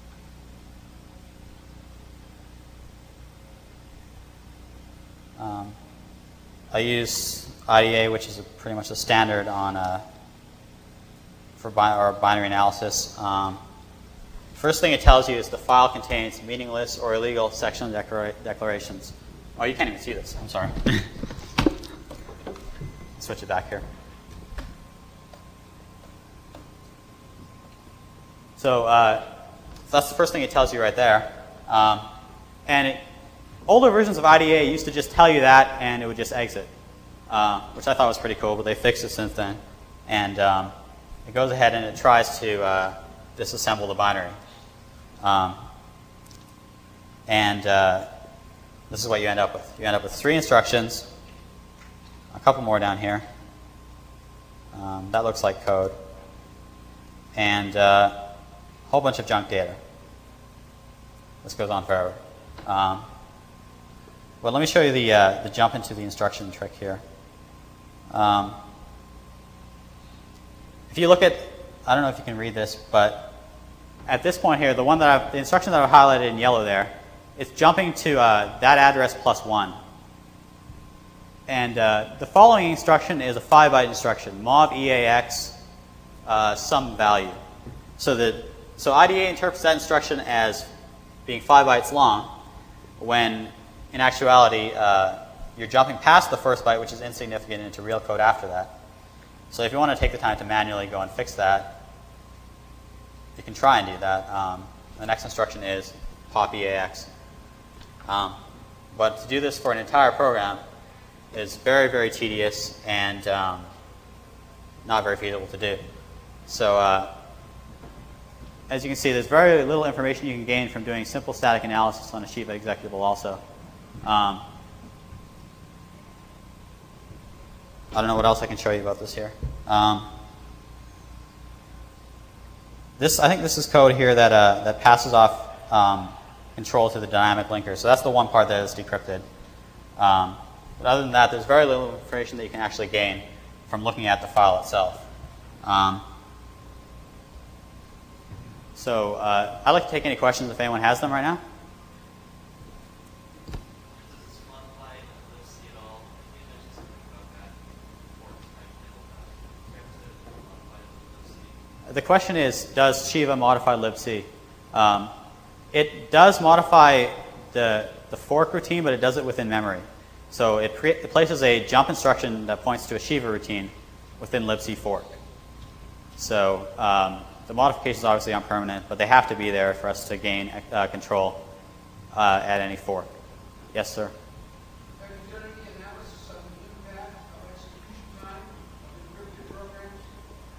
Um, I use I D A, which is a, pretty much the standard on uh, for bi or binary analysis. Um, first thing it tells you is the file contains meaningless or illegal section declara declarations. Oh, you can't even see this. I'm sorry. Switch it back here. So, uh, so that's the first thing it tells you right there. Um, and it, older versions of I D A used to just tell you that and it would just exit, uh, which I thought was pretty cool, but they fixed it since then. And um, it goes ahead and it tries to uh, disassemble the binary. Um, and uh, this is what you end up with. You end up with three instructions, a couple more down here. Um, that looks like code. And uh, a whole bunch of junk data. This goes on forever. Um, Well, let me show you the, uh, the jump into the instruction trick here. Um, if you look at, I don't know if you can read this, but at this point here, the one that I've, the instruction that I've highlighted in yellow there, it's jumping to uh, that address plus one. And uh, the following instruction is a five byte instruction, mov E A X uh, some value. So the so I D A interprets that instruction as being five bytes long, when in actuality, uh, you're jumping past the first byte, which is insignificant, into real code after that. So if you want to take the time to manually go and fix that, you can try and do that. Um, the next instruction is pop E A X. Um, but to do this for an entire program is very, very tedious and um, not very feasible to do. So uh, as you can see, there's very little information you can gain from doing simple static analysis on a Shiva executable also. Um, I don't know what else I can show you about this here. Um, this, I think this is code here that, uh, that passes off um, control to the dynamic linker. So that's the one part that is decrypted. Um, but other than that, there's very little information that you can actually gain from looking at the file itself. Um, so uh, I'd like to take any questions if anyone has them right now. The question is, does Shiva modify libc? Um, it does modify the, the fork routine, but it does it within memory. So it, it places a jump instruction that points to a Shiva routine within libc fork. So um, the modifications obviously aren't permanent, but they have to be there for us to gain uh, control uh, at any fork. Yes, sir? Have you done any analysis on the impact of execution time of encrypted programs?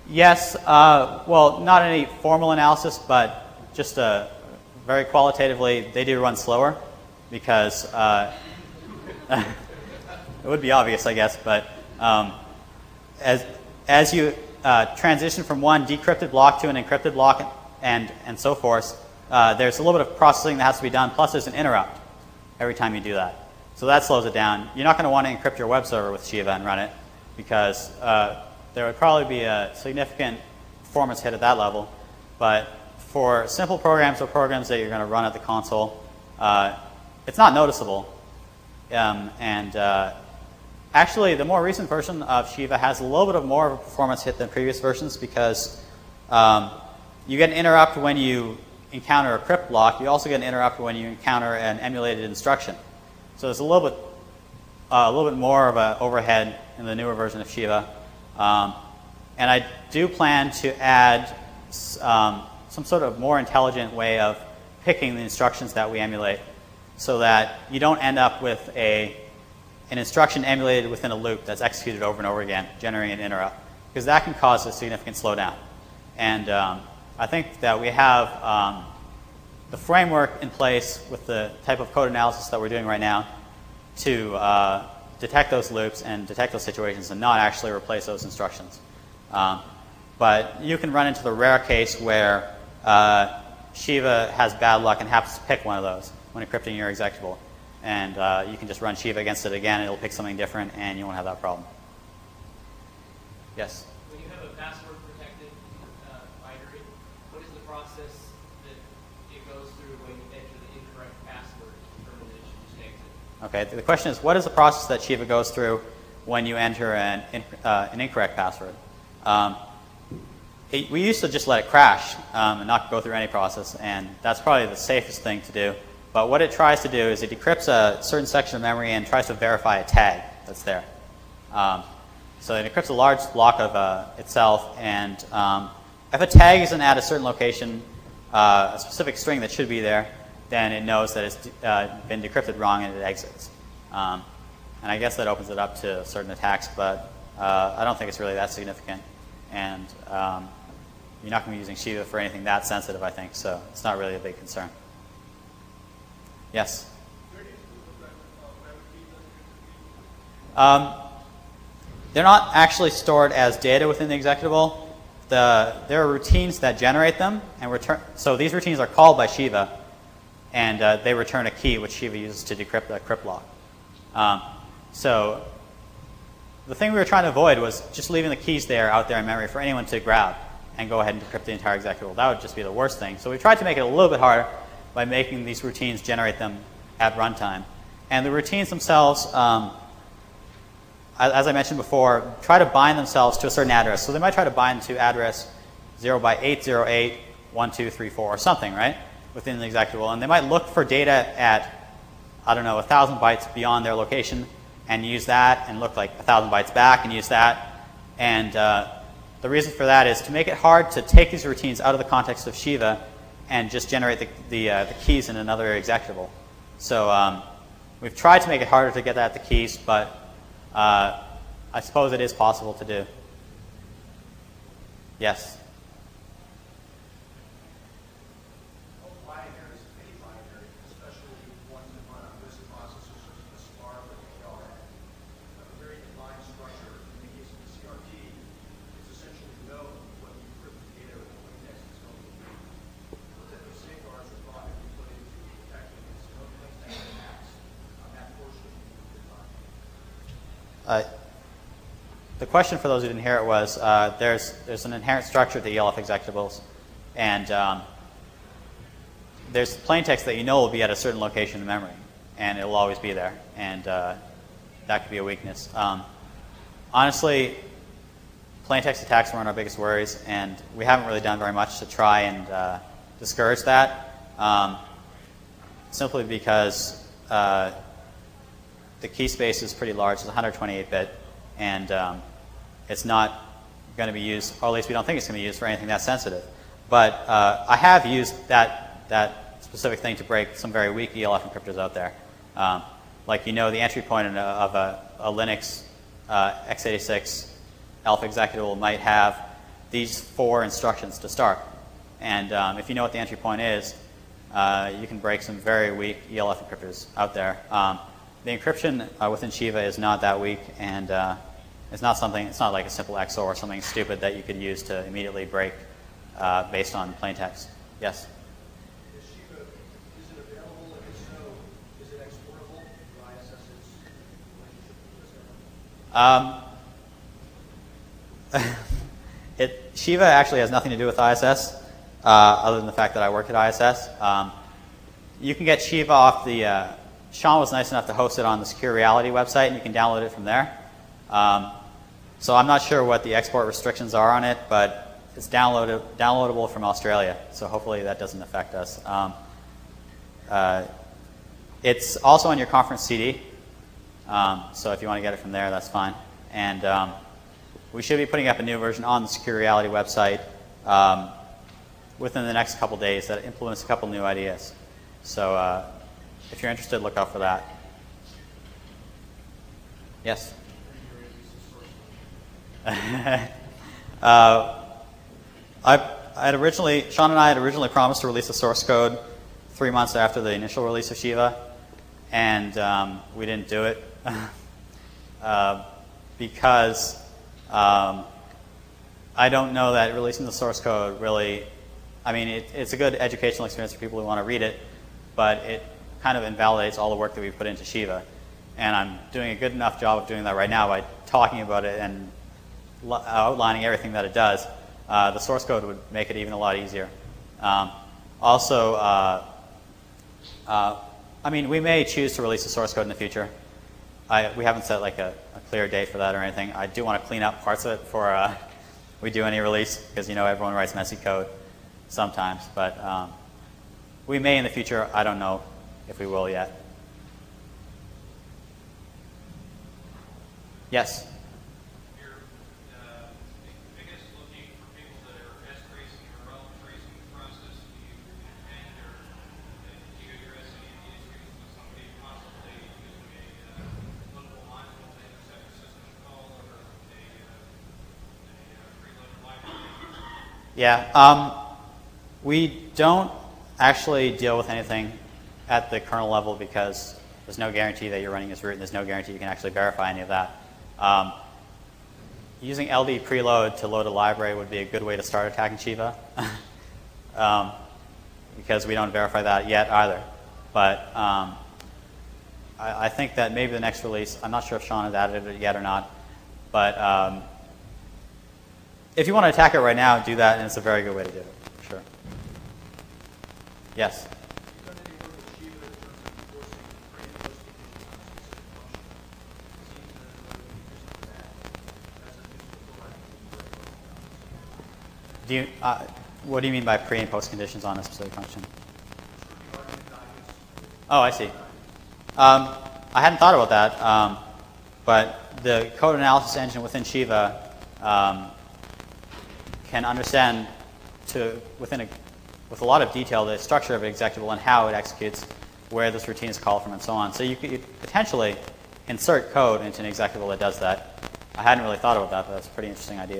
Yes, uh, well, not any formal analysis, but just uh, very qualitatively, they do run slower because uh, it would be obvious, I guess, but um, as, as you uh, transition from one decrypted block to an encrypted block and, and so forth, uh, there's a little bit of processing that has to be done, plus there's an interrupt every time you do that. So that slows it down. You're not going to want to encrypt your web server with Shiva and run it because uh, there would probably be a significant performance hit at that level. But for simple programs or programs that you're going to run at the console, uh, it's not noticeable. Um, and uh, actually, the more recent version of Shiva has a little bit of more of a performance hit than previous versions because um, you get an interrupt when you encounter a crypt block. You also get an interrupt when you encounter an emulated instruction. So there's a little bit, uh, a little bit more of an overhead in the newer version of Shiva. Um, and I do plan to add um, some sort of more intelligent way of picking the instructions that we emulate so that you don't end up with a, an instruction emulated within a loop that's executed over and over again, generating an interrupt, because that can cause a significant slowdown. And um, I think that we have um, the framework in place with the type of code analysis that we're doing right now to uh, detect those loops and detect those situations and not actually replace those instructions. Um, but you can run into the rare case where uh, Shiva has bad luck and happens to pick one of those when encrypting your executable. And uh, you can just run Shiva against it again, it'll pick something different, and you won't have that problem. Yes? When you have a password protected uh, binary, what is the process that it goes through when you enter the incorrect password to determine that it should just exit? Okay, the question is, what is the process that Shiva goes through when you enter an, uh, an incorrect password? Um, it, we used to just let it crash um, and not go through any process, and that's probably the safest thing to do. But what it tries to do is it decrypts a certain section of memory and tries to verify a tag that's there. Um, so it encrypts a large block of uh, itself, and um, if a tag isn't at a certain location, uh, a specific string that should be there, then it knows that it's uh, been decrypted wrong and it exits. Um, and I guess that opens it up to certain attacks, but uh, I don't think it's really that significant. And um, you're not going to be using Shiva for anything that sensitive, I think, so it's not really a big concern. Yes? Um, they're not actually stored as data within the executable. The, there are routines that generate them, and return. So these routines are called by Shiva, and uh, they return a key which Shiva uses to decrypt the crypt block. Um, so the thing we were trying to avoid was just leaving the keys there out there in memory for anyone to grab and go ahead and decrypt the entire executable. That would just be the worst thing. So we tried to make it a little bit harder by making these routines generate them at runtime. And the routines themselves, um, as I mentioned before, try to bind themselves to a certain address. So they might try to bind to address zero by eight zero eight one two three four or something, right, within the executable. And they might look for data at, I don't know, one thousand bytes beyond their location and use that and look like one thousand bytes back and use that. And uh, the reason for that is to make it hard to take these routines out of the context of Shiva and just generate the, the, uh, the keys in another executable. So um, we've tried to make it harder to get at the keys, but uh, I suppose it is possible to do. Yes? Uh, the question for those who didn't hear it was, uh, there's, there's an inherent structure to E L F executables, and um, there's plain text that you know will be at a certain location in memory, and it will always be there, and uh, that could be a weakness. Um, honestly, plain text attacks weren't our biggest worries, and we haven't really done very much to try and uh, discourage that, um, simply because uh, the key space is pretty large. It's one hundred twenty-eight bit, and um, it's not going to be used, or at least we don't think it's going to be used for anything that sensitive. But uh, I have used that, that specific thing to break some very weak E L F encryptors out there. Um, like, you know, the entry point of a, a Linux uh, x eighty-six alpha executable might have these four instructions to start. And um, if you know what the entry point is, uh, you can break some very weak E L F encryptors out there. Um, the encryption uh, within Shiva is not that weak, and uh, it's not something. It's not like a simple X O R or something stupid that you could use to immediately break uh, based on plain text. Yes. Is Shiva, is it available? And if so, is it exportable? I S S's relationship with this? Um, it, Shiva actually has nothing to do with I S S, uh, other than the fact that I work at I S S. Um, you can get Shiva off the, uh, Sean was nice enough to host it on the Secure Reality website, and you can download it from there. Um, so I'm not sure what the export restrictions are on it, but it's downloaded, downloadable from Australia, so hopefully that doesn't affect us. Um, uh, it's also on your conference C D, um, so if you want to get it from there, that's fine. And um, we should be putting up a new version on the Secure Reality website um, within the next couple days that implements a couple new ideas. So uh, if you're interested, look out for that. Yes? uh, I, I had originally, Sean and I had originally promised to release the source code three months after the initial release of Shiva, and um, we didn't do it uh, because um, I don't know that releasing the source code really, I mean, it, it's a good educational experience for people who want to read it, but it kind of invalidates all the work that we put into Shiva. And I'm doing a good enough job of doing that right now by talking about it and outlining everything that it does. Uh, the source code would make it even a lot easier. Um, also, uh, uh, I mean, we may choose to release the source code in the future. I, we haven't set like a, a clear date for that or anything. I do want to clean up parts of it before uh, we do any release, because you know everyone writes messy code sometimes. But um, we may in the future. I don't know if we will yet. Yes? You're, uh, I guess, looking for people that are S tracing or rel tracing the process. Do you intend or do you address any of the issues with somebody possibly using a uh, local module to intercept a system call or a, uh, a uh, preloaded library? Yeah. Um, we don't actually deal with anything at the kernel level because there's no guarantee that you're running as root, and there's no guarantee you can actually verify any of that. Um, using L D preload to load a library would be a good way to start attacking Shiva, um, because we don't verify that yet either. But um, I, I think that maybe the next release, I'm not sure if Sean has added it yet or not, but um, if you want to attack it right now, do that, and it's a very good way to do it, for sure. Yes? Do you, uh, what do you mean by pre and post conditions on a specific function? Oh, I see. Um, I hadn't thought about that, um, but the code analysis engine within Shiva um, can understand to within a, with a lot of detail the structure of an executable and how it executes, where this routine is called from, and so on. So you could potentially insert code into an executable that does that. I hadn't really thought about that, but that's a pretty interesting idea.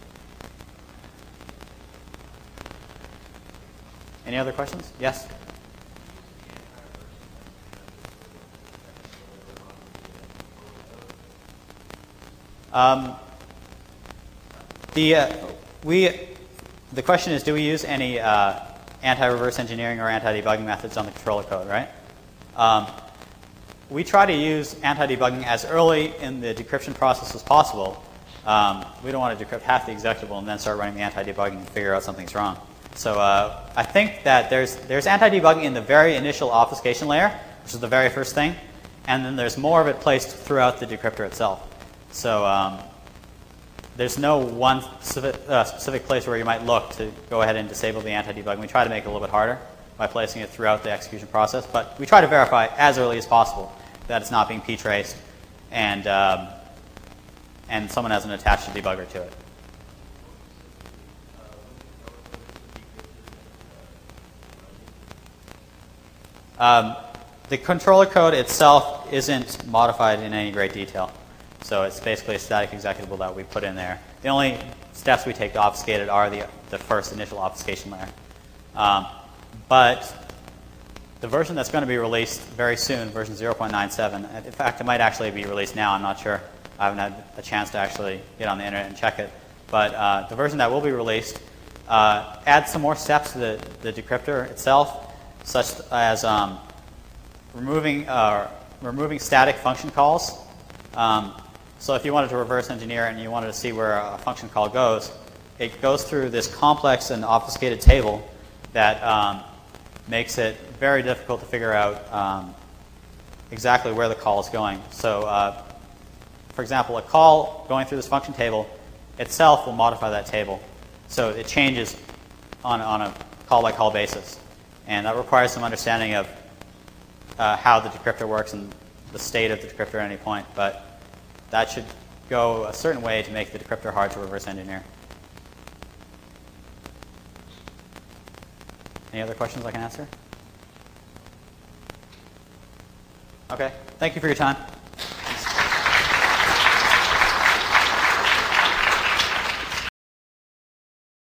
Any other questions? Yes? Um, the, uh, we, the question is, do we use any uh, anti-reverse engineering or anti-debugging methods on the controller code, right? Um, we try to use anti-debugging as early in the decryption process as possible. Um, we don't want to decrypt half the executable and then start running the anti-debugging and figure out something's wrong. So uh, I think that there's, there's anti-debugging in the very initial obfuscation layer, which is the very first thing, and then there's more of it placed throughout the decryptor itself. So um, there's no one specific, uh, specific place where you might look to go ahead and disable the anti-debugging. We try to make it a little bit harder by placing it throughout the execution process, but we try to verify as early as possible that it's not being p-traced and, um, and someone hasn't attached a debugger to it. Um, the controller code itself isn't modified in any great detail. So it's basically a static executable that we put in there. The only steps we take to obfuscate it are the, the first initial obfuscation layer. Um, but the version that's going to be released very soon, version zero point nine seven, in fact, it might actually be released now. I'm not sure. I haven't had a chance to actually get on the internet and check it. But uh, the version that will be released uh, adds some more steps to the, the decryptor itself, such as um, removing, uh, removing static function calls. Um, so if you wanted to reverse engineer and you wanted to see where a function call goes, it goes through this complex and obfuscated table that um, makes it very difficult to figure out um, exactly where the call is going. So, uh, for example, a call going through this function table itself will modify that table. So it changes on, on a call-by-call basis. And that requires some understanding of uh, how the decryptor works and the state of the decryptor at any point. But that should go a certain way to make the decryptor hard to reverse engineer. Any other questions I can answer? Okay. Thank you for your time.